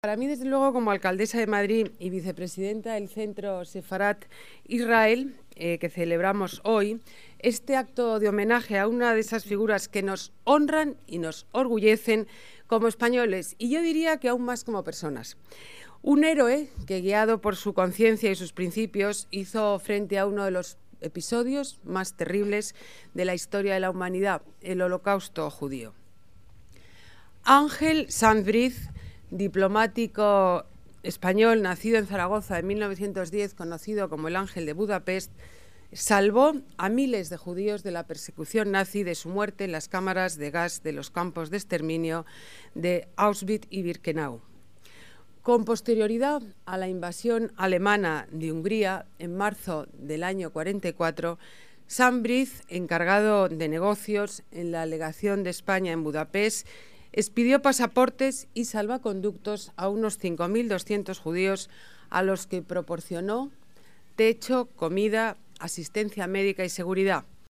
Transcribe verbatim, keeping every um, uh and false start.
Para mí, desde luego, como alcaldesa de Madrid y vicepresidenta del Centro Sefarat Israel, eh, que celebramos hoy, este acto de homenaje a una de esas figuras que nos honran y nos orgullecen como españoles, y yo diría que aún más como personas. Un héroe que, guiado por su conciencia y sus principios, hizo frente a uno de los episodios más terribles de la historia de la humanidad, el Holocausto judío. Ángel Sanz Briz, diplomático español nacido en Zaragoza en mil novecientos diez, conocido como el Ángel de Budapest, salvó a miles de judíos de la persecución nazi, de su muerte en las cámaras de gas de los campos de exterminio de Auschwitz y Birkenau. Con posterioridad a la invasión alemana de Hungría en marzo del año cuarenta y cuatro, Sanz Briz, encargado de negocios en la legación de España en Budapest, expidió pasaportes y salvaconductos a unos cinco mil doscientos judíos a los que proporcionó techo, comida, asistencia médica y seguridad.